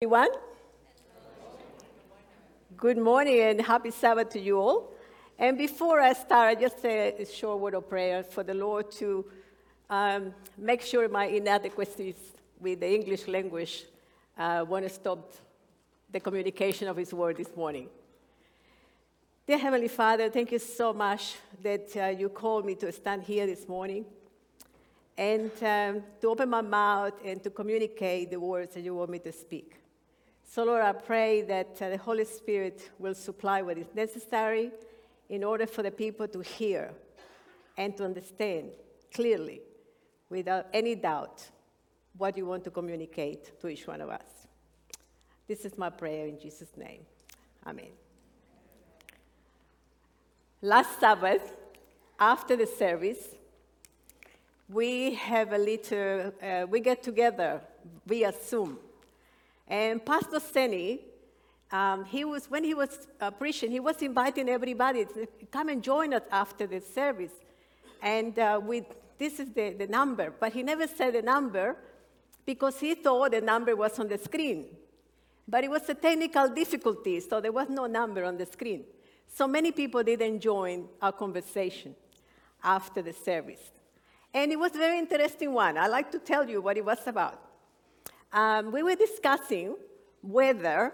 Everyone, good morning and happy Sabbath to you all. And before I start, I just say a short word of prayer for the Lord to make sure my inadequacies with the English language won't stop the communication of His word this morning. Dear Heavenly Father, thank you so much that you called me to stand here this morning and to open my mouth and to communicate the words that you want me to speak. So, Lord, I pray that the Holy Spirit will supply what is necessary in order for the people to hear and to understand clearly, without any doubt, what you want to communicate to each one of us. This is my prayer in Jesus' name. Amen. Last Sabbath, after the service, we have a little, we get together via Zoom. And Pastor Seni, when he was preaching, he was inviting everybody to come and join us after the service. And this is the number, but he never said the number because he thought the number was on the screen. But it was a technical difficulty, so there was no number on the screen. So many people didn't join our conversation after the service. And it was a very interesting one. I'd like to tell you what it was about. We were discussing whether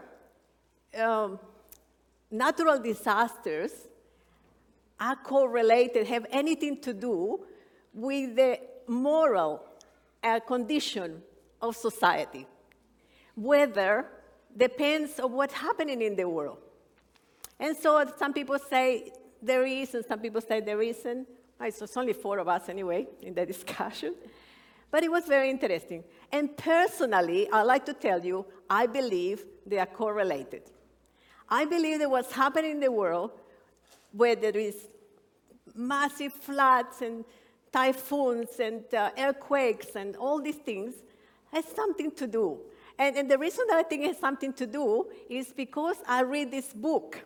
natural disasters are correlated, have anything to do with the moral condition of society. Whether depends on what's happening in the world. And so some people say there is, and some people say there isn't. It's only four of us anyway in the discussion. But it was very interesting. And personally, I'd like to tell you, I believe they are correlated. I believe that what's happening in the world, where there is massive floods and typhoons and earthquakes and all these things, has something to do. And the reason that I think it has something to do is because I read this book.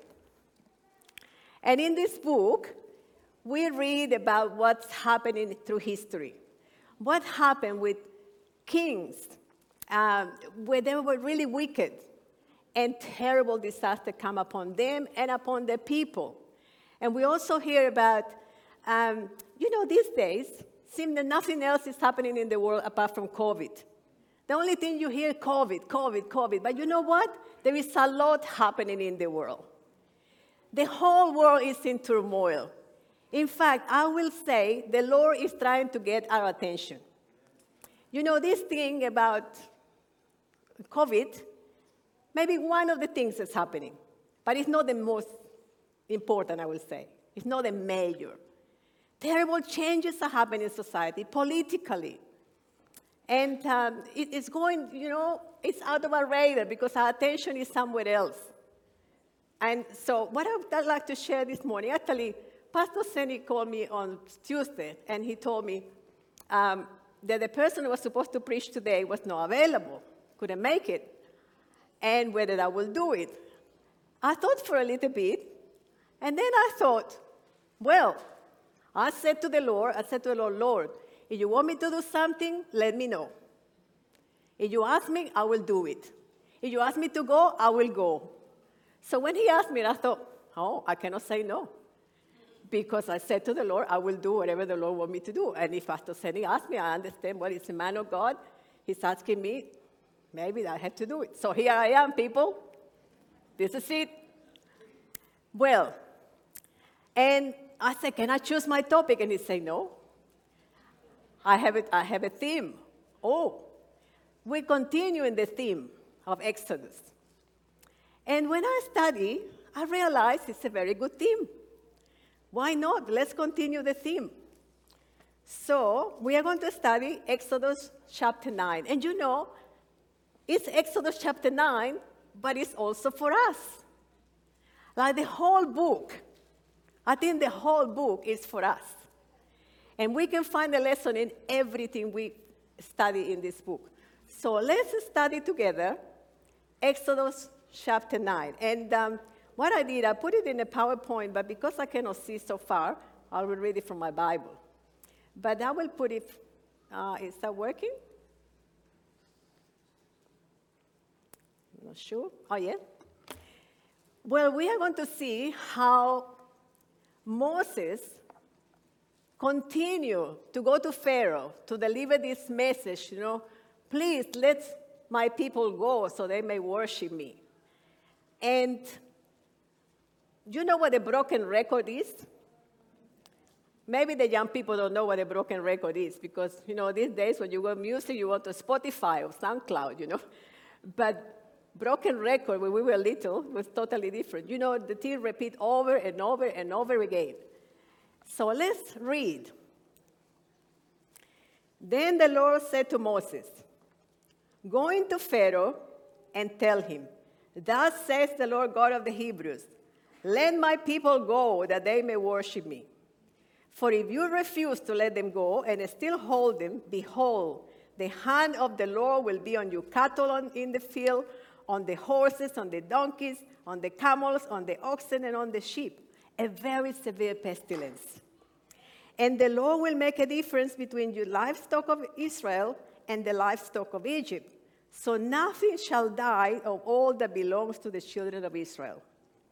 And in this book, we read about what's happening through history. What happened with kings where they were really wicked and terrible disaster come upon them and upon their people. And we also hear about, these days, seems that nothing else is happening in the world apart from COVID. The only thing you hear, COVID. But you know what? There is a lot happening in the world. The whole world is in turmoil. In fact, I will say the Lord is trying to get our attention. You know, this thing about COVID, maybe one of the things that's happening, but it's not the most important, I will say. It's not the major. Terrible changes are happening in society, politically. And it's going, it's out of our radar because our attention is somewhere else. And so what I'd like to share this morning, actually, Pastor Seni called me on Tuesday, and he told me that the person who was supposed to preach today was not available, couldn't make it, and whether I will do it. I thought for a little bit, and then I thought, well, I said to the Lord, Lord, if you want me to do something, let me know. If you ask me, I will do it. If you ask me to go, I will go. So when he asked me, I thought, I cannot say no. Because I said to the Lord, I will do whatever the Lord wants me to do. And if Pastor Seni asked me, I understand what is a man of God. He's asking me, maybe I have to do it. So here I am, people. This is it. Well, and I said, can I choose my topic? And he said, no. I have a theme. We continue in the theme of Exodus. And when I study, I realized it's a very good theme. Why not? Let's continue the theme. So we are going to study Exodus chapter 9. And it's Exodus chapter 9, but it's also for us. Like the whole book. I think the whole book is for us. And we can find a lesson in everything we study in this book. So let's study together Exodus chapter 9. And what I did, I put it in a PowerPoint, but because I cannot see so far, I will read it from my Bible. But I will put it, is that working? Not sure. Oh, yeah. Well, we are going to see how Moses continued to go to Pharaoh to deliver this message, please let my people go so they may worship me. And you know what a broken record is? Maybe the young people don't know what a broken record is because, these days when you go music, you go to Spotify or SoundCloud, But broken record, when we were little, was totally different. The thing repeat over and over and over again. So let's read. Then the Lord said to Moses, go into Pharaoh and tell him, thus says the Lord God of the Hebrews, let my people go that they may worship me. For if you refuse to let them go and still hold them, behold, the hand of the Lord will be on your cattle in the field, on the horses, on the donkeys, on the camels, on the oxen, and on the sheep, a very severe pestilence. And the Lord will make a difference between the livestock of Israel and the livestock of Egypt. So nothing shall die of all that belongs to the children of Israel.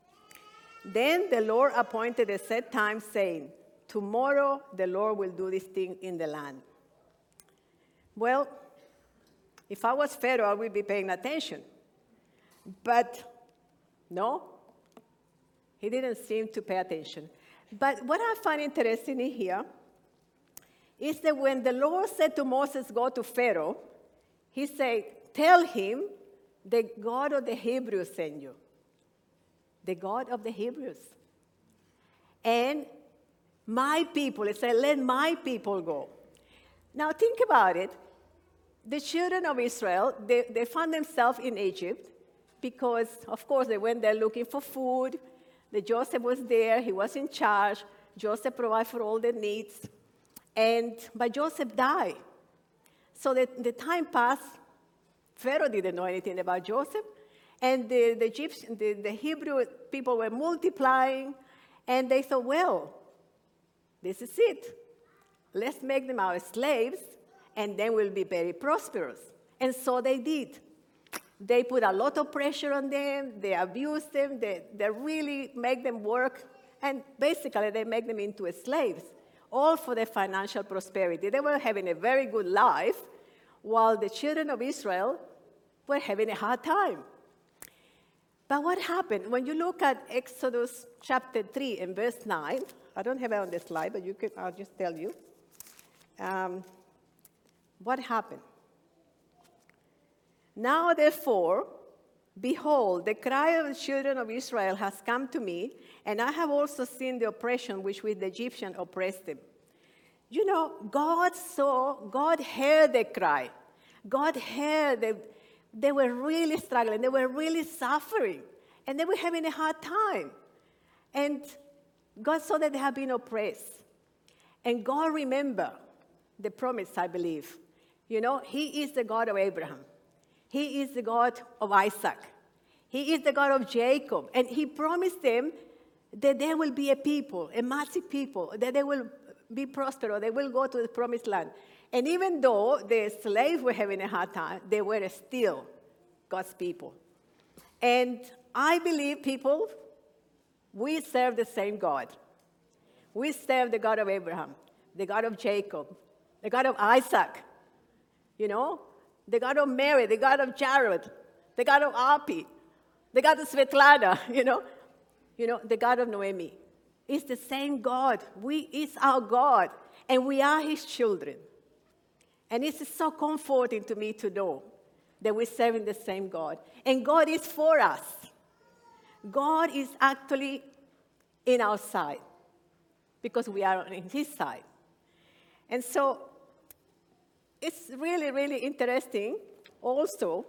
Then the Lord appointed a set time, saying, tomorrow the Lord will do this thing in the land. Well, if I was Pharaoh, I would be paying attention. But no, he didn't seem to pay attention. But what I find interesting in here is that when the Lord said to Moses, go to Pharaoh, he said, tell him the God of the Hebrews sent you. The God of the Hebrews. And my people, it said, let my people go. Now think about it. The children of Israel, they found themselves in Egypt because, of course, they went there looking for food. The Joseph was there. He was in charge. Joseph provided for all their needs. But Joseph died. So the time passed. Pharaoh didn't know anything about Joseph. And the Hebrew people were multiplying. And they thought, well, this is it. Let's make them our slaves, and then we'll be very prosperous. And so they did. They put a lot of pressure on them. They abused them. They really make them work. And basically, they make them into slaves, all for their financial prosperity. They were having a very good life, while the children of Israel were having a hard time. But what happened? When you look at Exodus chapter 3 and verse 9, I don't have it on the slide, but I'll just tell you. What happened? Now, therefore, behold, the cry of the children of Israel has come to me, and I have also seen the oppression which with the Egyptian oppressed them. God heard their cry. God heard them. They were really struggling. They were really suffering. And they were having a hard time. And God saw that they had been oppressed. And God remembered the promise, I believe. He is the God of Abraham. He is the God of Isaac. He is the God of Jacob. And he promised them that there will be a people, a massive people, that they will be prosperous, they will go to the promised land. And even though the slaves were having a hard time, they were still God's people. And I believe, people, we serve the same God. We serve the God of Abraham, the God of Jacob, the God of Isaac, the God of Mary, the God of Jared, the God of Api, the God of Svetlana, the God of Noemi. It's the same God. It's our God, and we are his children. And it's so comforting to me to know that we're serving the same God. And God is for us. God is actually in our side because we are on his side. And so it's really, really interesting also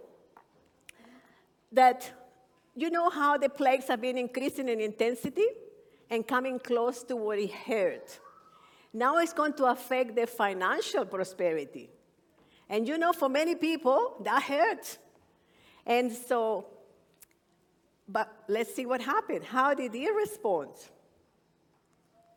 that how the plagues have been increasing in intensity and coming close to what he heard. Now it's going to affect their financial prosperity. And for many people, that hurts. And so, but let's see what happened. How did he respond?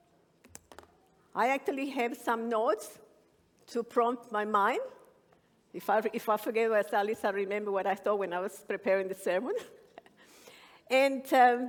I actually have some notes to prompt my mind. If I forget what I said, at least I remember what I thought when I was preparing the sermon. And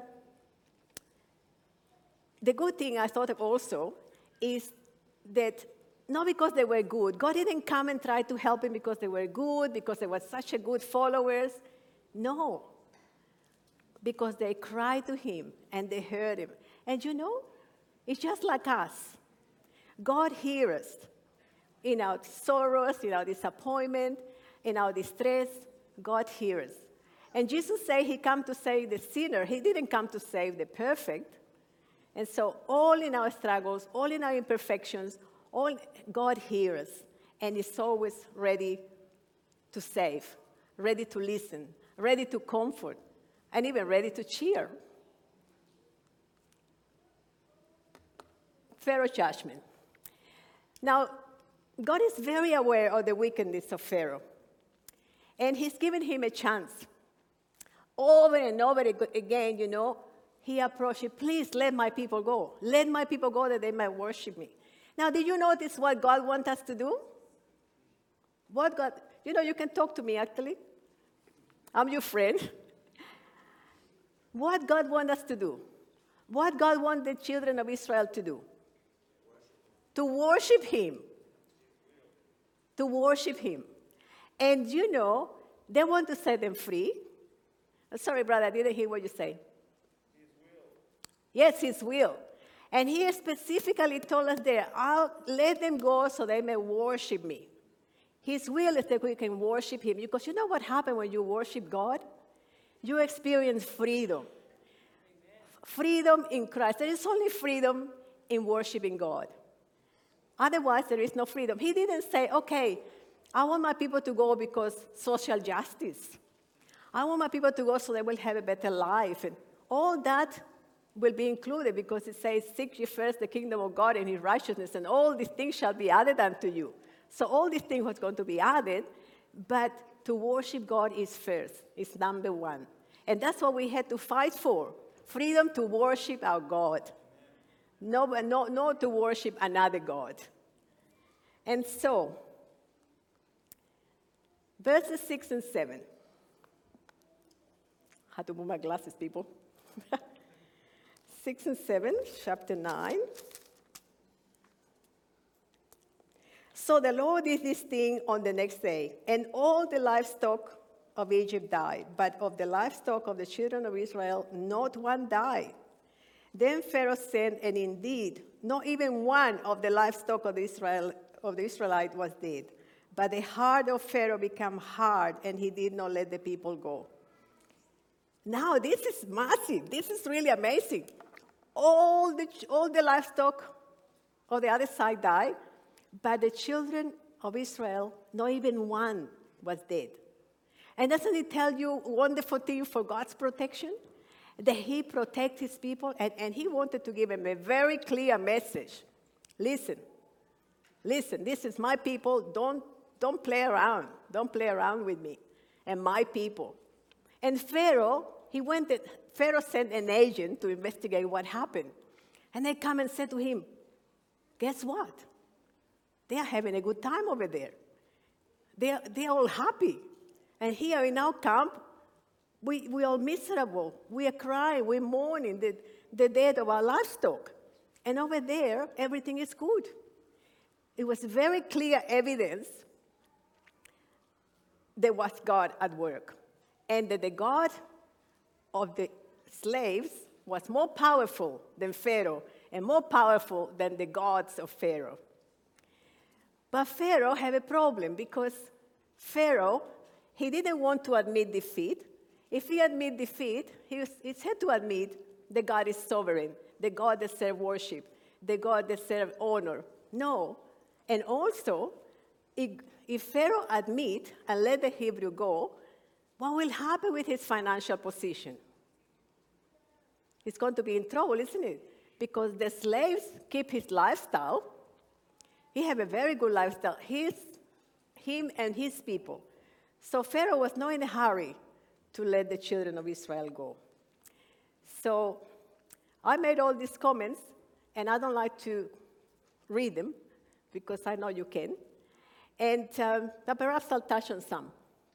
the good thing I thought of also is that not because they were good. God didn't come and try to help them because they were good, because they were such a good followers. No. Because they cried to him and they heard him. And you know, it's just like us. God hears us in our sorrows, in our disappointment, in our distress. God hears. And Jesus said he came to save the sinner. He didn't come to save the perfect. And so all in our struggles, all in our imperfections, all God hears and is always ready to save, ready to listen, ready to comfort, and even ready to cheer. Pharaoh's judgment. Now, God is very aware of the wickedness of Pharaoh, and he's given him a chance. Over and over again, you know, he approached him, please let my people go. Let my people go that they might worship me. Now, did you notice what God wants us to do? What God, you know, you can talk to me actually. I'm your friend. What God wants us to do? What God wants the children of Israel to do? To worship him. To worship him. And you know, they want to set them free. Sorry, brother, I didn't hear what you say. His will. Yes, his will. And he specifically told us there, I'll let them go so they may worship me. His will is that we can worship him. Because you know what happens when you worship God? You experience freedom. Amen. Freedom in Christ. There is only freedom in worshiping God. Otherwise, there is no freedom. He didn't say, okay, I want my people to go because social justice. I want my people to go so they will have a better life. And all that will be included because it says, seek ye first the kingdom of God and his righteousness, and all these things shall be added unto you. So all these things was going to be added, but to worship God is first. It's number one. And that's what we had to fight for, freedom to worship our God. No to worship another God. And so, verses 6 and 7. I had to move my glasses, people. 6 and 7, chapter 9. So the Lord did this thing on the next day, and all the livestock of Egypt died, but of the livestock of the children of Israel, not one died. Then Pharaoh sent, and indeed, not even one of the livestock of the Israelite was dead. But the heart of Pharaoh became hard, and he did not let the people go. Now, this is massive. This is really amazing. All the livestock of the other side died, but the children of Israel, not even one was dead. And doesn't it tell you a wonderful thing for God's protection? That he protects his people, and he wanted to give them a very clear message. Listen, this is my people. Don't play around. Don't play around with me and my people. And Pharaoh sent an agent to investigate what happened. And they come and said to him, guess what? They are having a good time over there. They're all happy. And here in our camp, we are miserable. We are crying. We're mourning the death of our livestock. And over there, everything is good. It was very clear evidence there was God at work. And that the God of the slaves was more powerful than Pharaoh and more powerful than the gods of Pharaoh. But Pharaoh had a problem because Pharaoh, he didn't want to admit defeat. If he admit defeat, he had to admit that God is sovereign, the God that serves worship, the God that serves honor. No. And also, if Pharaoh admit and let the Hebrew go, what will happen with his financial position? He's going to be in trouble, isn't it? Because the slaves keep his lifestyle. He have a very good lifestyle, him and his people. So Pharaoh was not in a hurry to let the children of Israel go. So I made all these comments, and I don't like to read them because I know you can. But perhaps I'll touch on some.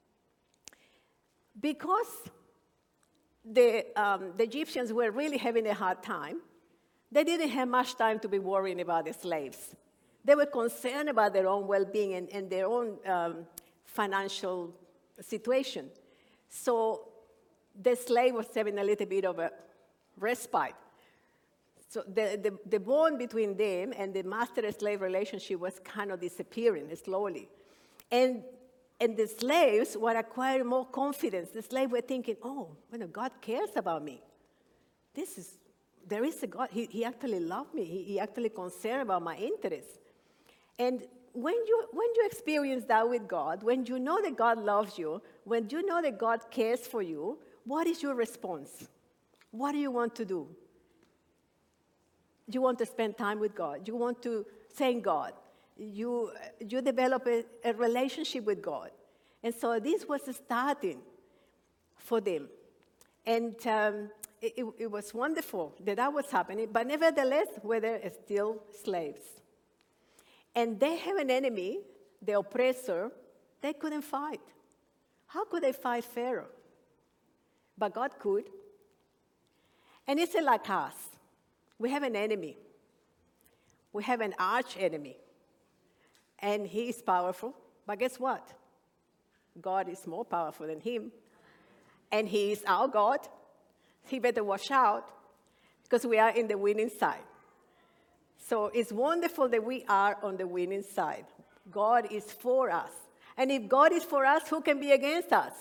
Because the Egyptians were really having a hard time, they didn't have much time to be worrying about the slaves. They were concerned about their own well-being and their own financial situation. So the slave was having a little bit of a respite. So the bond between them and the master-slave relationship was kind of disappearing slowly. And the slaves were acquiring more confidence. The slaves were thinking, oh, God cares about me. There is a God. He actually loved me. He actually concerned about my interests. And when you experience that with God, when you know that God loves you, when you know that God cares for you, what is your response? What do you want to do? You want to spend time with God. You want to thank God. You develop a relationship with God. And so this was starting for them. And it was wonderful that was happening. But nevertheless, they were still slaves. And they have an enemy, the oppressor, they couldn't fight. How could they fight Pharaoh? But God could. And it's like us. We have an enemy. We have an arch enemy. And he is powerful. But guess what? God is more powerful than him. And he is our God. He better watch out because we are in the winning side. So it's wonderful that we are on the winning side. God is for us. And if God is for us, who can be against us?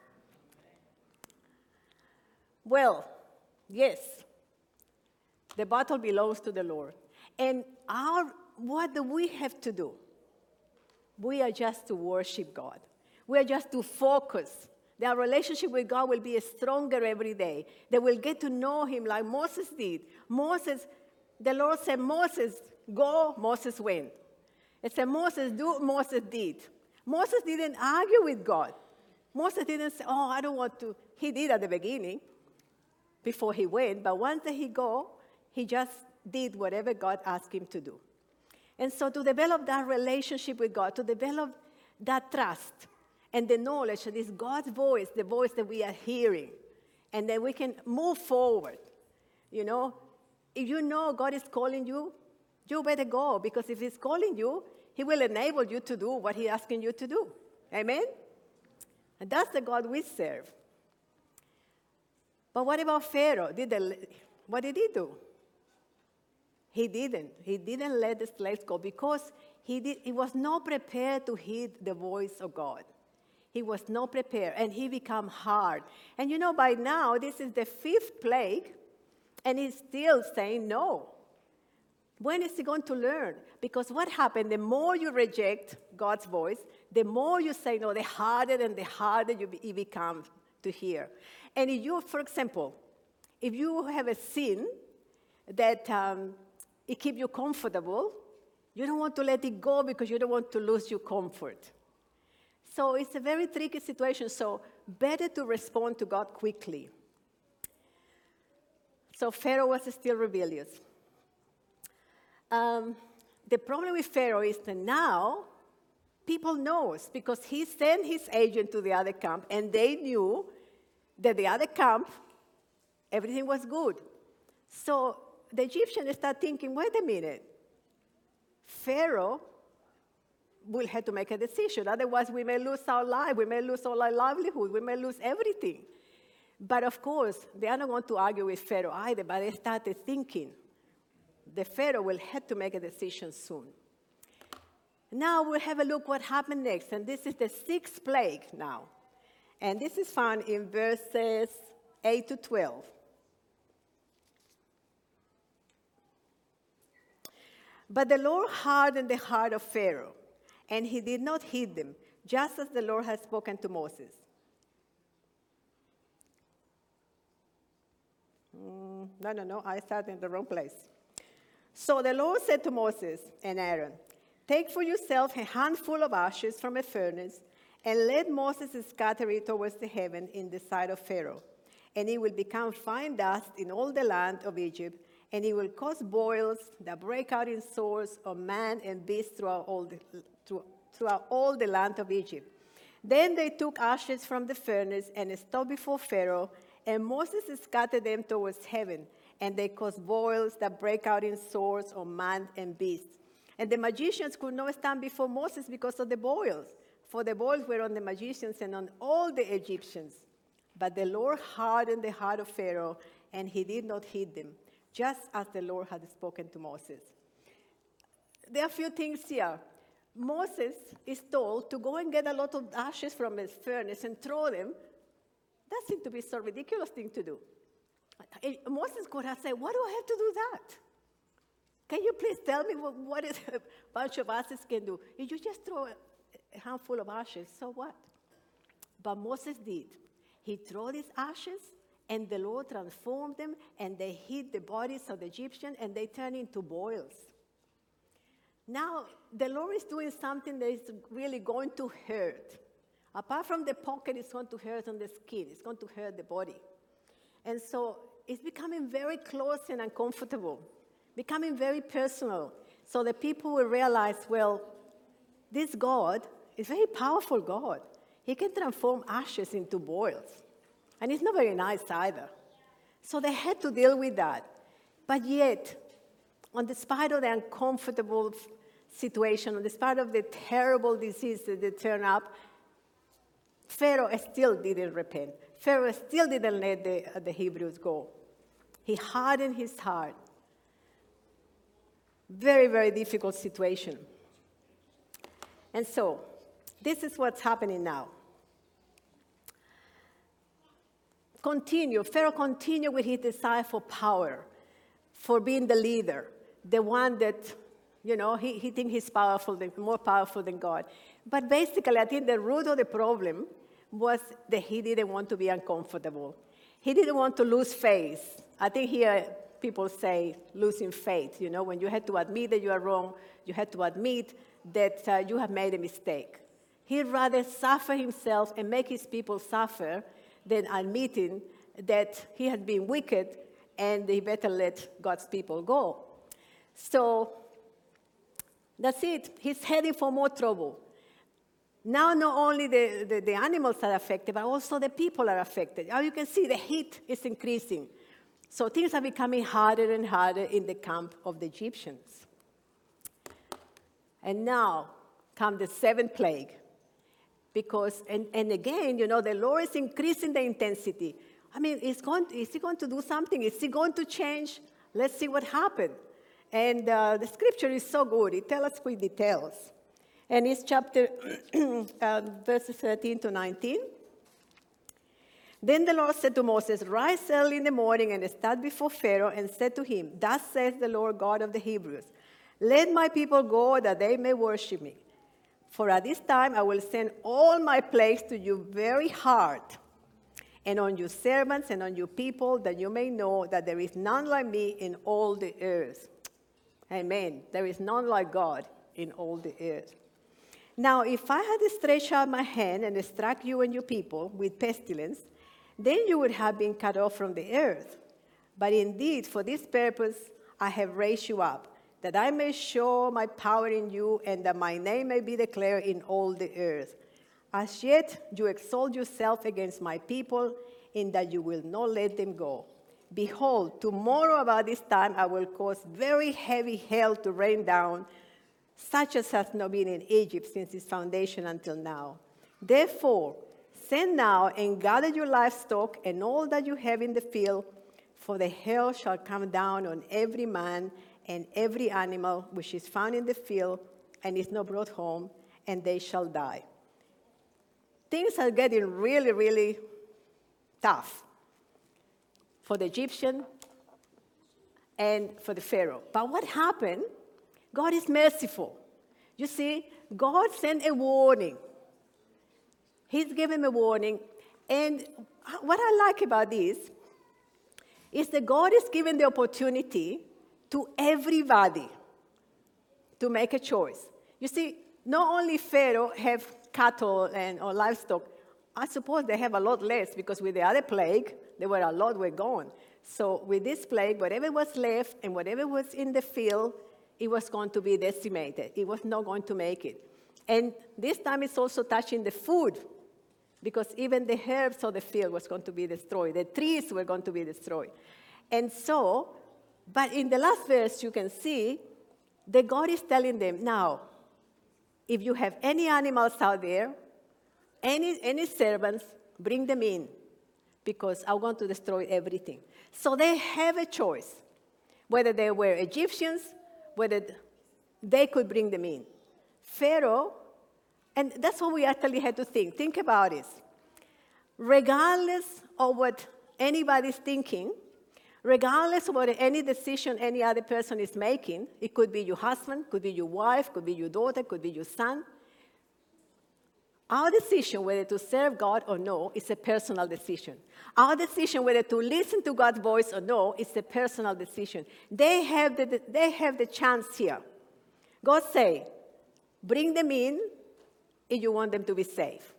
Well, yes, the battle belongs to the Lord. And what do we have to do? We are just to worship God. We are just to focus. Our relationship with God will be stronger every day. They will get to know him like Moses did. The Lord said, Moses, go, Moses went. It said, Moses, do, Moses did. Moses didn't argue with God. Moses didn't say, oh, I don't want to. He did at the beginning, before he went, but once that he just did whatever God asked him to do. And so to develop that relationship with God, to develop that trust and the knowledge that it's God's voice, the voice that we are hearing, and that we can move forward. If you know God is calling you, you better go, because if he's calling you, he will enable you to do what he's asking you to do. Amen? And that's the God we serve. But what about Pharaoh? What did he do? He didn't. He didn't let the slaves go because he was not prepared to hear the voice of God. He was not prepared, and he became hard. And by now, this is the 5th plague, and he's still saying no. When is he going to learn? Because what happened, the more you reject God's voice, the more you say no, the harder and the harder you become to hear. And for example, if you have a sin that it keeps you comfortable, you don't want to let it go because you don't want to lose your comfort. So it's a very tricky situation, so better to respond to God quickly. So Pharaoh was still rebellious. The problem with Pharaoh is that now people know, because he sent his agent to the other camp, and they knew that the other camp, everything was good. So the Egyptians start thinking, wait a minute, Pharaoh will have to make a decision. Otherwise, we may lose our life, we may lose all our livelihood, we may lose everything. But of course, they are not going to argue with Pharaoh either, but they started thinking the Pharaoh will have to make a decision soon. Now we'll have a look what happened next, and this is the 6th plague now. And this is found in verses 8 to 12. But the Lord hardened the heart of Pharaoh, and he did not heed them, just as the Lord had spoken to Moses. No, I started in the wrong place. So the Lord said to Moses and Aaron, take for yourself a handful of ashes from a furnace, and let Moses scatter it towards the heaven in the sight of Pharaoh. And it will become fine dust in all the land of Egypt, and it will cause boils that break out in sores of man and beast throughout throughout all the land of Egypt. Then they took ashes from the furnace and stood before Pharaoh, and Moses scattered them towards heaven, and they caused boils that break out in swords on man and beast. And the magicians could not stand before Moses because of the boils, for the boils were on the magicians and on all the Egyptians. But the Lord hardened the heart of Pharaoh, and he did not heed them, just as the Lord had spoken to Moses. There are a few things here. Moses is told to go and get a lot of ashes from his furnace and throw them. That seemed to be so ridiculous thing to do. Moses could have said, why do I have to do that? Can you please tell me what is a bunch of ashes can do? If you just throw a handful of ashes, so what? But Moses did. He threw these ashes, and the Lord transformed them, and they hit the bodies of the Egyptians, and they turned into boils. Now, the Lord is doing something that is really going to hurt. Apart from the pocket, it's going to hurt on the skin. It's going to hurt the body. And so it's becoming very close and uncomfortable, becoming very personal. So the people will realize, well, this God is a very powerful God. He can transform ashes into boils. And it's not very nice either. So they had to deal with that. But yet, despite of the uncomfortable situation, despite of the terrible disease that they turned up, Pharaoh still didn't repent. Pharaoh still didn't let the Hebrews go. He hardened his heart. Very, very difficult situation. And so, this is what's happening now. Pharaoh continued with his desire for power, for being the leader, the one that, he thinks he's powerful, more powerful than God. But basically, I think the root of the problem was that he didn't want to be uncomfortable. He didn't want to lose faith. I think here people say losing faith. When you had to admit that you are wrong, you had to admit that you have made a mistake. He'd rather suffer himself and make his people suffer than admitting that he had been wicked and he better let God's people go. So that's it. He's heading for more trouble. Now not only the animals are affected, but also the people are affected. As you can see, the heat is increasing. So things are becoming harder and harder in the camp of the Egyptians. And now comes the seventh plague. Because, and again, the Lord is increasing the intensity. I mean, is he going to do something? Is he going to change? Let's see what happened. And the scripture is so good. It tells us with details. And it's chapter, verses 13 to 19. Then the Lord said to Moses, rise early in the morning and stand before Pharaoh and said to him, thus says the Lord God of the Hebrews, let my people go that they may worship me. For at this time I will send all my plagues to you very hard, and on your servants and on your people, that you may know that there is none like me in all the earth. Amen. There is none like God in all the earth. Now, if I had stretched out my hand and struck you and your people with pestilence, then you would have been cut off from the earth. But indeed, for this purpose I have raised you up, that I may show my power in you, and that my name may be declared in all the earth. As yet you exalt yourself against my people, in that you will not let them go. Behold, tomorrow about this time I will cause very heavy hail to rain down, such as has not been in Egypt since its foundation until now. Therefore, send now and gather your livestock and all that you have in the field, for the hail shall come down on every man and every animal which is found in the field and is not brought home, and they shall die. Things are getting really, really tough for the Egyptian and for the Pharaoh. But what happened? God is merciful. You see, God sent a warning. He's given a warning. And what I like about this is that God is giving the opportunity to everybody to make a choice. You see, not only Pharaoh have cattle or livestock, I suppose they have a lot less, because with the other plague, there were a lot were gone. So with this plague, whatever was left and whatever was in the field, it was going to be decimated. It was not going to make it. And this time it's also touching the food, because even the herbs of the field was going to be destroyed. The trees were going to be destroyed. And so, but in the last verse you can see that God is telling them, now, if you have any animals out there, any servants, bring them in, because I'm going to destroy everything. So they have a choice, whether they were Egyptians, whether they could bring them in. Pharaoh, and that's what we actually had to think. Think about this. Regardless of what anybody's thinking, regardless of what any decision any other person is making, it could be your husband, could be your wife, could be your daughter, could be your son. Our decision whether to serve God or no is a personal decision. Our decision whether to listen to God's voice or no is a personal decision. They have the chance here. God say, bring them in if you want them to be safe.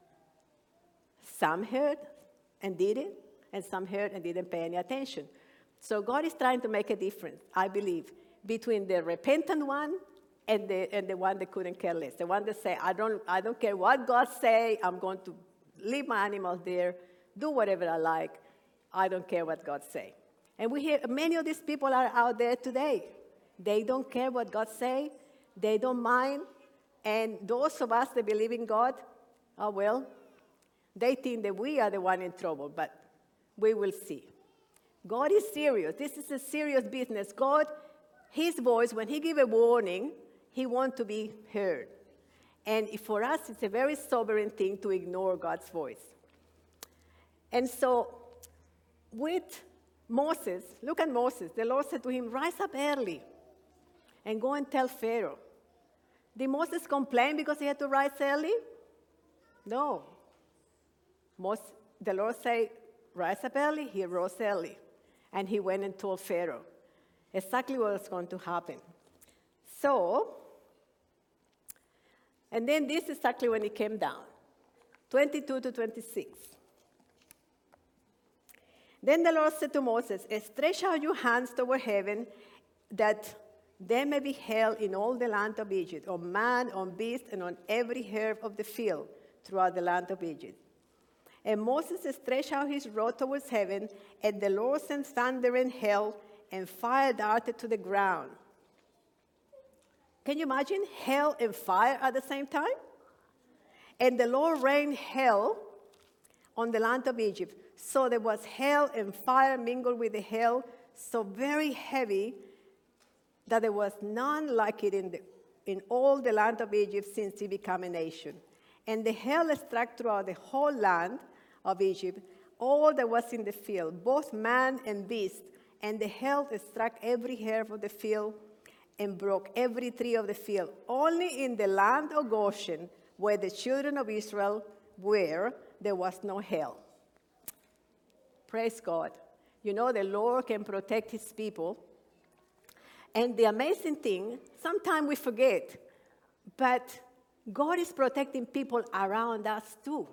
Some heard and did it, and some heard and didn't pay any attention. So God is trying to make a difference, I believe, between the repentant one and the one that couldn't care less. The one that say, I don't care what God say, I'm going to leave my animals there, do whatever I like, I don't care what God say. And we hear many of these people are out there today. They don't care what God say, they don't mind, and those of us that believe in God, oh well, they think that we are the one in trouble, but we will see. God is serious. This is a serious business. God, his voice, when he gives a warning, he wants to be heard. And for us, it's a very sobering thing to ignore God's voice. And so with Moses, look at Moses. The Lord said to him, rise up early and go and tell Pharaoh. Did Moses complain because he had to rise early? No. The Lord said, rise up early. He rose early. And he went and told Pharaoh exactly what was going to happen. So, and then this is exactly when it came down, 22 to 26. Then the Lord said to Moses, stretch out your hands toward heaven, that there may be hail in all the land of Egypt, on man, on beast, and on every herb of the field throughout the land of Egypt. And Moses stretched out his rod towards heaven, and the Lord sent thunder and hail, and fire darted to the ground. Can you imagine hail and fire at the same time? And the Lord rained hail on the land of Egypt. So there was hail and fire mingled with the hail, so very heavy that there was none like it in all the land of Egypt since it became a nation. And the hail struck throughout the whole land of Egypt, all that was in the field, both man and beast. And the hail struck every herb of the field and broke every tree of the field. Only in the land of Goshen, where the children of Israel were, there was no hail. Praise God. You know, the Lord can protect his people. And the amazing thing, sometimes we forget, but God is protecting people around us too.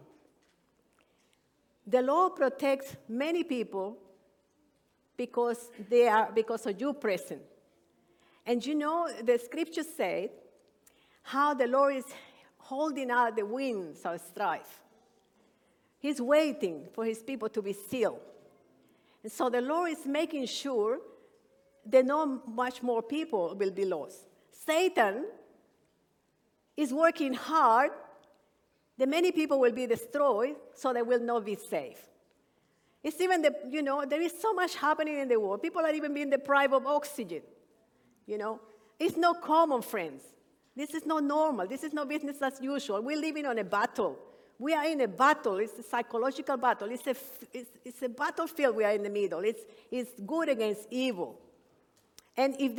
The Lord protects many people because of you present. And you know, the scripture said how the Lord is holding out the winds of strife. He's waiting for his people to be still. And so the Lord is making sure that not much more people will be lost. Satan is working hard that many people will be destroyed so they will not be safe. It's even, there is so much happening in the world. People are even being deprived of oxygen. It's not common, friends. This is not normal. This is not business as usual. We're living on a battle. We are in a battle. It's a psychological battle. It's a battlefield we are in the middle. It's good against evil. And if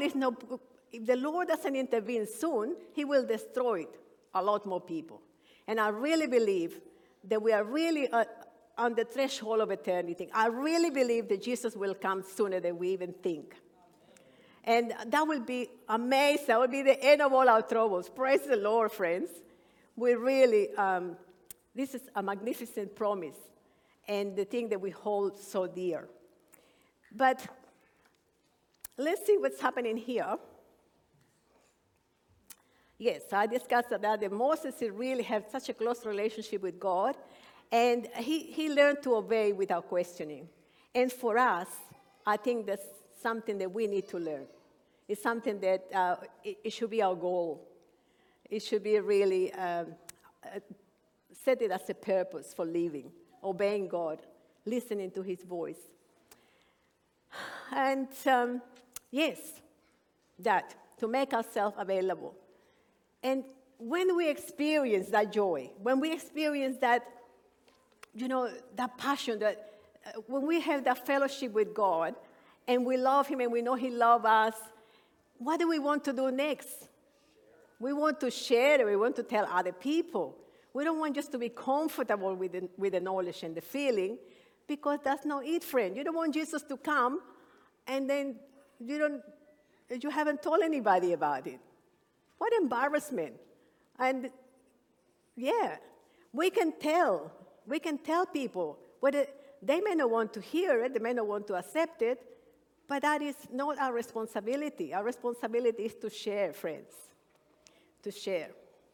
the Lord doesn't intervene soon, he will destroy a lot more people. And I really believe that we are really on the threshold of eternity. I really believe that Jesus will come sooner than we even think. And that will be amazing. That will be the end of all our troubles. Praise the Lord, friends. We really, this is a magnificent promise and the thing that we hold so dear. But let's see what's happening here. Yes, I discussed that Moses he really had such a close relationship with God, and he learned to obey without questioning. And for us, I think that's something that we need to learn. It's something that it should be our goal. It should be really set it as a purpose for living, obeying God, listening to His voice. And yes, that, to make ourselves available. And when we experience that joy, when we experience that, that passion, that when we have that fellowship with God, and we love Him and we know He loves us, what do we want to do next? We want to share it. We want to tell other people. We don't want just to be comfortable with the knowledge and the feeling, because that's not it, friend. You don't want Jesus to come and then you haven't told anybody about it. What embarrassment. And yeah, we can tell people, whether they may not want to hear it, they may not want to accept it, but that is not our responsibility. Our responsibility is to share, friends, to share.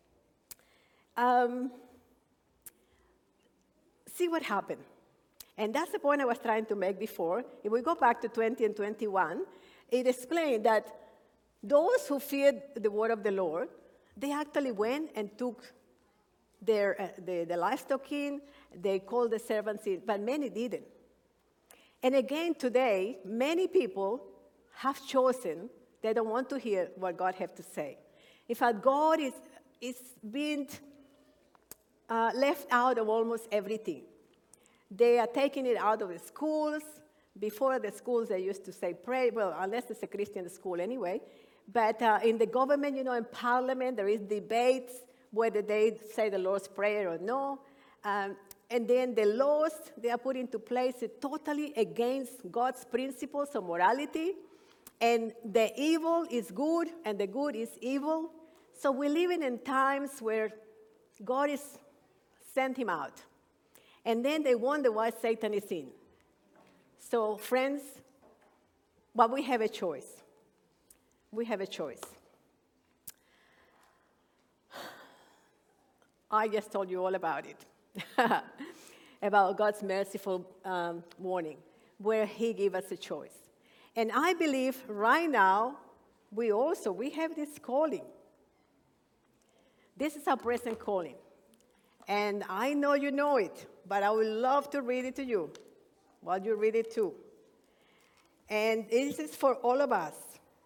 See what happened. And that's the point I was trying to make before. If we go back to 20 and 21, it explained that those who feared the word of the Lord, they actually went and took the livestock in, they called the servants in, but many didn't. And again today, many people have chosen, they don't want to hear what God has to say. In fact, God is being left out of almost everything. They are taking it out of the schools. Before the schools, they used to say pray, well, unless it's a Christian school anyway. But in the government, in parliament, there is debates whether they say the Lord's Prayer or no. And then the laws they are put into place are totally against God's principles of morality. And the evil is good and the good is evil. So we're living in times where God is sent him out. And then they wonder why Satan is in. So friends, but we have a choice. We have a choice. I just told you all about it. About God's merciful warning, where he gave us a choice. And I believe right now, we have this calling. This is our present calling. And I know you know it, but I would love to read it to you while you read it too. And this is for all of us.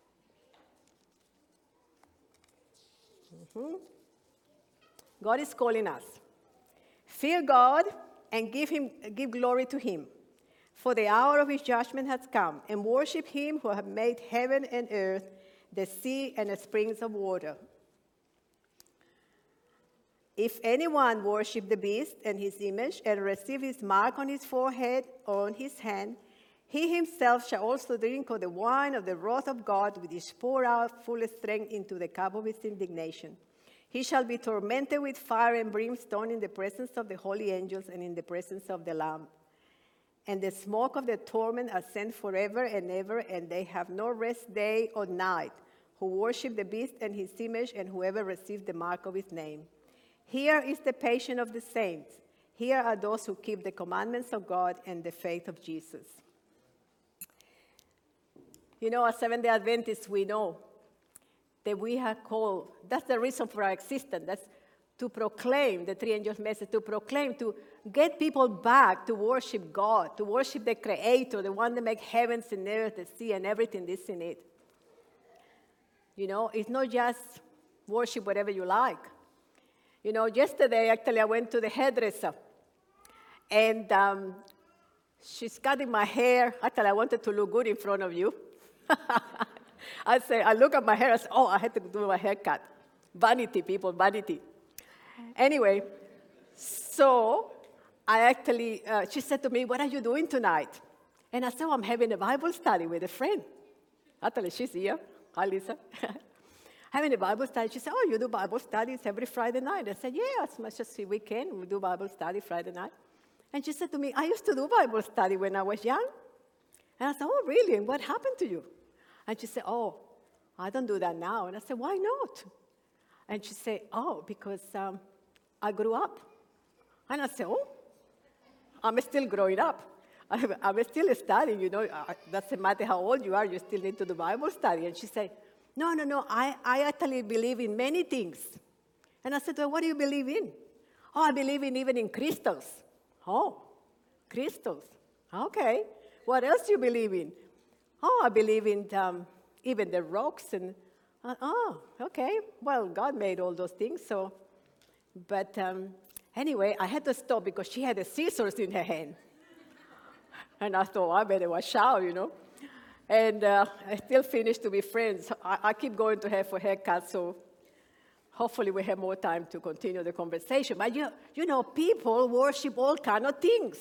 God is calling us. Fear God and give glory to him. For the hour of his judgment has come, and worship him who has made heaven and earth, the sea and the springs of water. If anyone worship the beast and his image, and receive his mark on his forehead or on his hand, he himself shall also drink of the wine of the wrath of God, which is poured out full strength into the cup of his indignation. He shall be tormented with fire and brimstone in the presence of the holy angels and in the presence of the Lamb. And the smoke of the torment ascends forever and ever, and they have no rest day or night, who worship the beast and his image, and whoever receives the mark of his name. Here is the patience of the saints. Here are those who keep the commandments of God and the faith of Jesus. As Seventh-day Adventists, we know that we are called, that's the reason for our existence, that's to proclaim the three angels' message, to proclaim, to get people back to worship God, to worship the Creator, the one that makes heavens and earth, the sea, and everything that's in it. It's not just worship whatever you like. Yesterday, actually, I went to the hairdresser, and she's cutting my hair. Actually, I wanted to look good in front of you. I look at my hair, I say, I had to do my haircut. Vanity, people, vanity. Anyway, so I actually, she said to me, what are you doing tonight? And I said, I'm having a Bible study with a friend. Actually, she's here. Hi, Lisa. Having a Bible study. She said, you do Bible studies every Friday night? I said, yeah, as much as we can. We do Bible study Friday night. And she said to me, I used to do Bible study when I was young. And I said, really? And what happened to you? And she said, I don't do that now. And I said, why not? And she said, oh, because I grew up. And I said, oh, I'm still growing up. I'm still studying, you know. Doesn't matter how old you are, you still need to do Bible study. And she said, no, I actually believe in many things. And I said, well, what do you believe in? Oh, I believe in even in crystals. Oh, crystals. Okay. What else do you believe in? Oh, I believe in even the rocks. And oh, okay. Well, God made all those things. So, but anyway, I had to stop because she had the scissors in her hand. And I thought, I better watch out, you know. And I still finished to be friends. I keep going to her for haircuts, so hopefully we have more time to continue the conversation. But you know, people worship all kinds of things.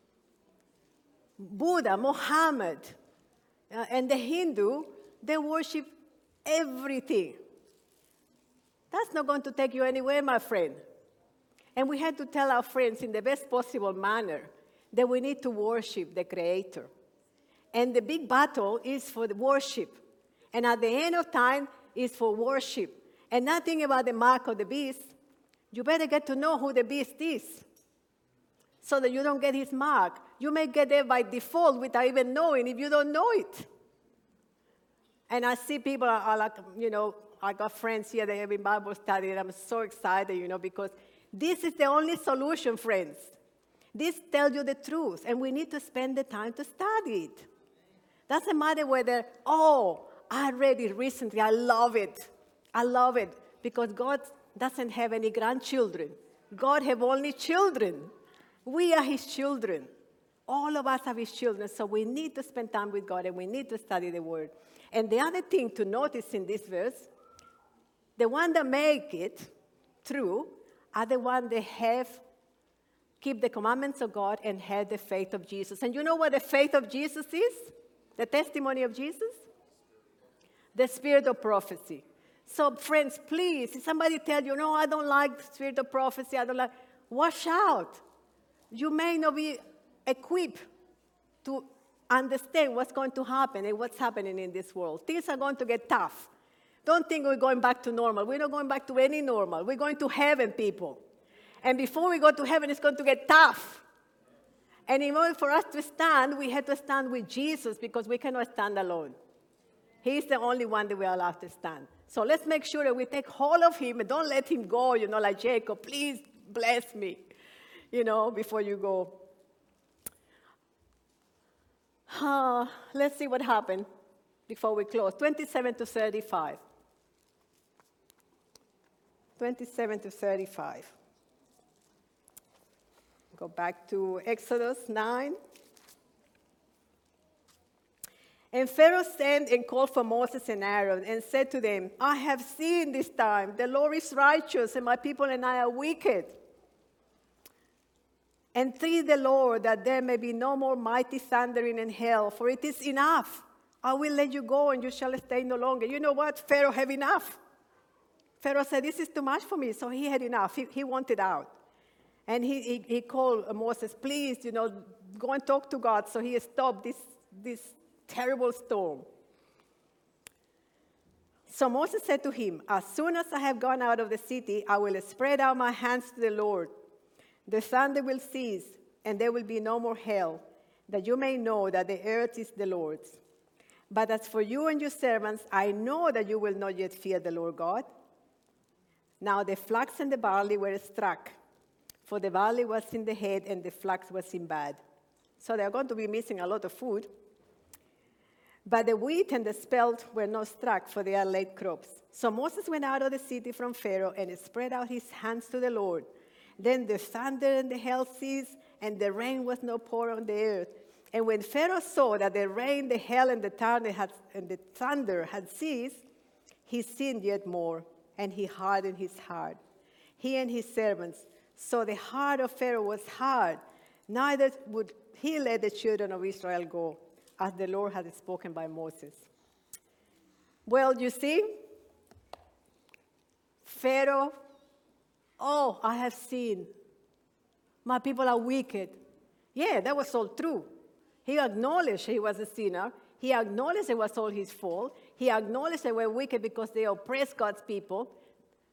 Buddha, Muhammad, and the Hindu, they worship everything. That's not going to take you anywhere, my friend. And we had to tell our friends in the best possible manner that we need to worship the Creator. And the big battle is for the worship. And at the end of time is for worship. And nothing about the mark of the beast. You better get to know who the beast is so that you don't get his mark. You may get there by default without even knowing if you don't know it. And I see people are like, you know, I got friends here that have been Bible study, and I'm so excited, you know, because this is the only solution, friends. This tells you the truth, and we need to spend the time to study it. Doesn't matter whether, oh, I read it recently, I love it. I love it because God doesn't have any grandchildren. God have only children. We are his children. All of us are his children, so we need to spend time with God and we need to study the word. And the other thing to notice in this verse, the ones that make it through are the ones that keep the commandments of God and have the faith of Jesus. And you know what the faith of Jesus is? The testimony of Jesus? The spirit of prophecy. So, friends, please, if somebody tells you, no, I don't like the spirit of prophecy, I don't like, watch out. You may not be equipped to understand what's going to happen and what's happening in this world. Things are going to get tough. Don't think we're going back to normal. We're not going back to any normal. We're going to heaven, people. And before we go to heaven, it's going to get tough. And in order for us to stand, we have to stand with Jesus because we cannot stand alone. He's the only one that we are allowed to stand. So let's make sure that we take hold of him and don't let him go, you know, like Jacob. Please bless me, you know, before you go. Let's see what happened before we close. 27 to 35. 27 to 35. Go back to Exodus 9. And Pharaoh sent and called for Moses and Aaron and said to them, I have seen this time. The Lord is righteous and my people and I are wicked. Entreat the Lord that there may be no more mighty thundering in hell, for it is enough. I will let you go and you shall stay no longer. You know what? Pharaoh had enough. Pharaoh said, this is too much for me. So he had enough. He wanted out. And he called Moses, please, you know, go and talk to God. So he stopped this terrible storm. So Moses said to him, as soon as I have gone out of the city, I will spread out my hands to the Lord. The thunder will cease, and there will be no more hail, that you may know that the earth is the Lord's. But as for you and your servants, I know that you will not yet fear the Lord God. Now the flax and the barley were struck, for the barley was in the head and the flax was in bud. So they are going to be missing a lot of food. But the wheat and the spelt were not struck, for they are late crops. So Moses went out of the city from Pharaoh and spread out his hands to the Lord. Then the thunder and the hail ceased, and the rain was not poured on the earth. And when Pharaoh saw that the rain, the hail, and the thunder had ceased, he sinned yet more, and he hardened his heart, he and his servants. So the heart of Pharaoh was hard, neither would he let the children of Israel go, as the Lord had spoken by Moses. Well, you see, Pharaoh, oh, I have sinned. My people are wicked. Yeah, that was all true. He acknowledged he was a sinner. He acknowledged it was all his fault. He acknowledged they were wicked because they oppressed God's people.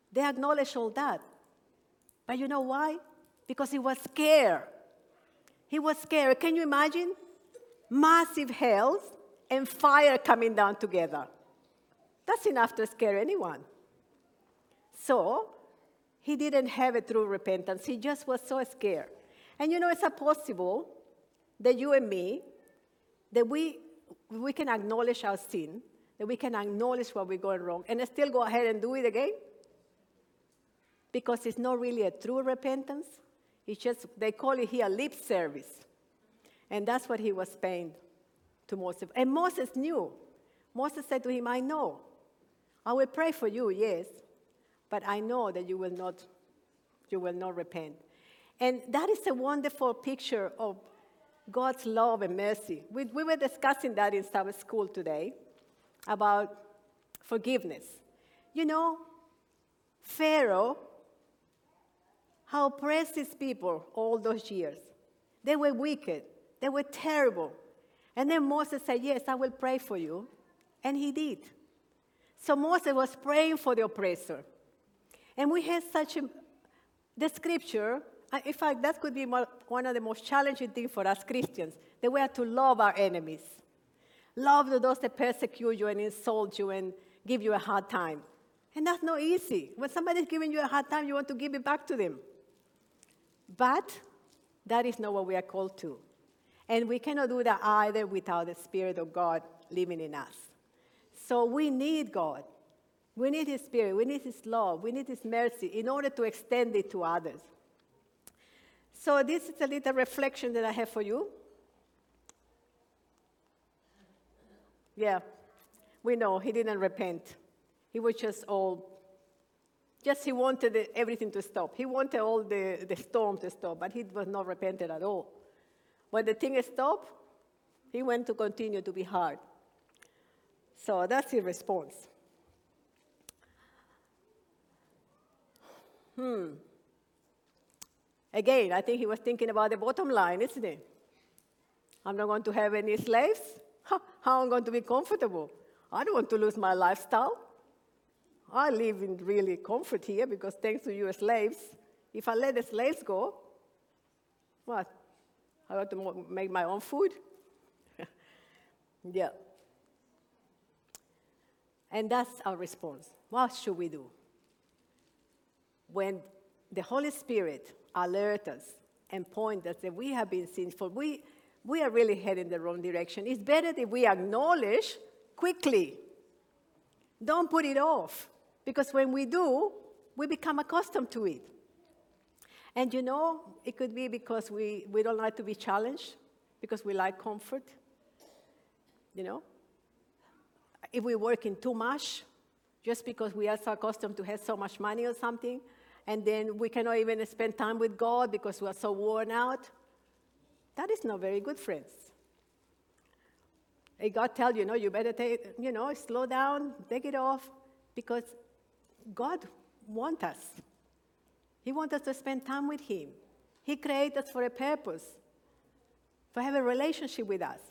They acknowledged all that. But you know why? Because he was scared. He was scared. Can you imagine? Massive hails and fire coming down together. That's enough to scare anyone. So, he didn't have a true repentance. He just was so scared. And you know, it's possible that you and me, that we can acknowledge our sin, that we can acknowledge what we're going wrong, and still go ahead and do it again. Because it's not really a true repentance. It's just, they call it here lip service. And that's what he was paying to Moses. And Moses knew. Moses said to him, I know. I will pray for you, yes. But I know that you will not repent. And that is a wonderful picture of God's love and mercy. We were discussing that in Sabbath school today about forgiveness. You know, Pharaoh, how oppressed his people all those years. They were wicked. They were terrible. And then Moses said, yes, I will pray for you. And he did. So Moses was praying for the oppressor. And we had the scripture, in fact, that could be one of the most challenging things for us Christians, that we are to love our enemies. Love those that persecute you and insult you and give you a hard time. And that's not easy. When somebody's giving you a hard time, you want to give it back to them. But that is not what we are called to. And we cannot do that either without the Spirit of God living in us. So we need God. We need His Spirit. We need His love. We need His mercy in order to extend it to others. So this is a little reflection that I have for you. Yeah, we know he didn't repent. He was he wanted everything to stop. He wanted all the storm to stop, but he was not repentant at all. When the thing stopped, he went to continue to be hard. So that's his response. Again, I think he was thinking about the bottom line, isn't it? I'm not going to have any slaves. How am I going to be comfortable? I don't want to lose my lifestyle. I live in really comfort here because thanks to you slaves, if I let the slaves go, what? I got to make my own food? Yeah. And that's our response. What should we do? When the Holy Spirit alerts us and points us that we have been sinful, we are really heading the wrong direction. It's better that we acknowledge quickly. Don't put it off. Because when we do, we become accustomed to it. And you know, it could be because we don't like to be challenged, because we like comfort. You know? If we're working too much, just because we are so accustomed to have so much money or something, and then we cannot even spend time with God because we are so worn out, that is not very good, friends. And God tells you, you better slow down, take it off, because God wants us. He wants us to spend time with Him. He created us for a purpose, to have a relationship with us.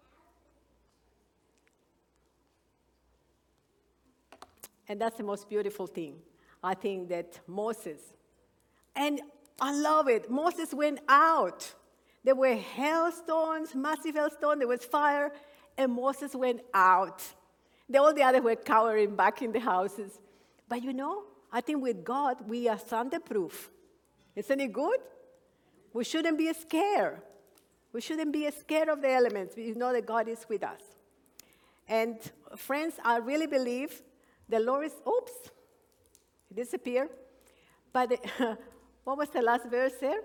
And that's the most beautiful thing. I think that Moses, and I love it, Moses went out. There were hailstones, massive hailstones, there was fire, and Moses went out. All the others were cowering back in the houses. But I think with God, we are thunderproof. Isn't it good? We shouldn't be scared. We shouldn't be scared of the elements. We know that God is with us. And friends, I really believe the Lord is, it disappeared. But what was the last verse there?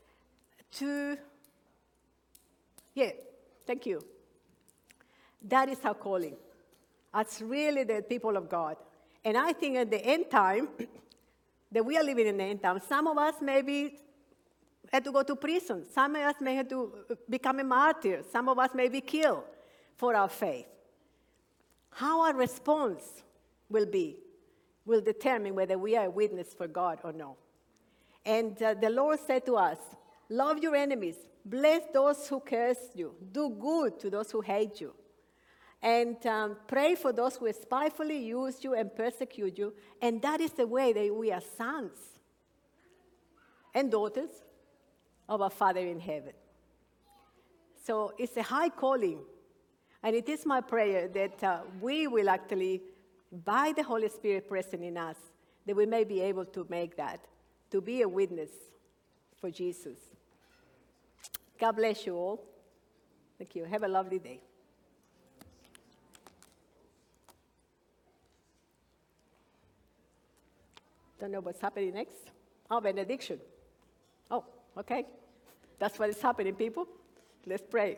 Thank you. That is our calling. As really the people of God. And I think at the end time, that we are living in the end time, some of us maybe had to go to prison. Some of us may have to become a martyr. Some of us may be killed for our faith. How our response will determine whether we are a witness for God or no. And the Lord said to us, love your enemies, bless those who curse you, do good to those who hate you. And pray for those who spitefully use you and persecute you. And that is the way that we are sons and daughters of our Father in heaven. So it's a high calling. And it is my prayer that we will actually, by the Holy Spirit present in us, that we may be able to make that, to be a witness for Jesus. God bless you all. Thank you. Have a lovely day. Don't know what's happening next. Oh, benediction. Oh, okay. That's what is happening, people. Let's pray.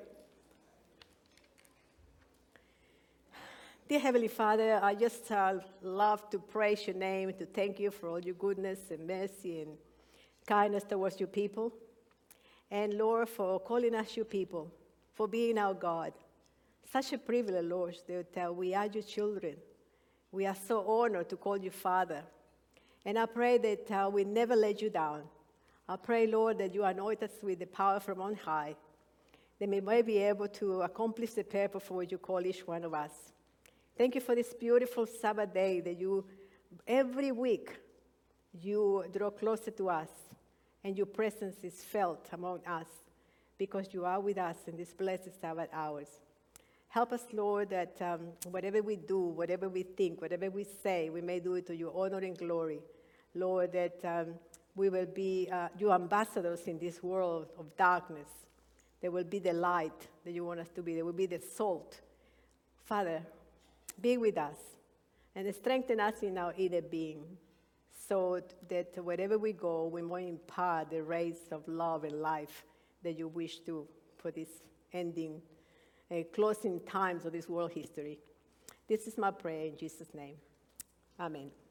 Dear Heavenly Father, I just love to praise your name, to thank you for all your goodness and mercy and kindness towards your people. And Lord, for calling us your people, for being our God. Such a privilege, Lord, that we are your children. We are so honored to call you Father. And I pray that we never let you down. I pray, Lord, that you anoint us with the power from on high, that we may be able to accomplish the purpose for which you call each one of us. Thank you for this beautiful Sabbath day that you, every week, you draw closer to us and your presence is felt among us because you are with us in this blessed Sabbath hours. Help us, Lord, that whatever we do, whatever we think, whatever we say, we may do it to your honor and glory. Lord, that we will be your ambassadors in this world of darkness. There will be the light that you want us to be. There will be the salt. Father, be with us and strengthen us in our inner being so that wherever we go, we may impart the rays of love and life that you wish to for this ending, closing times of this world history. This is my prayer in Jesus' name. Amen.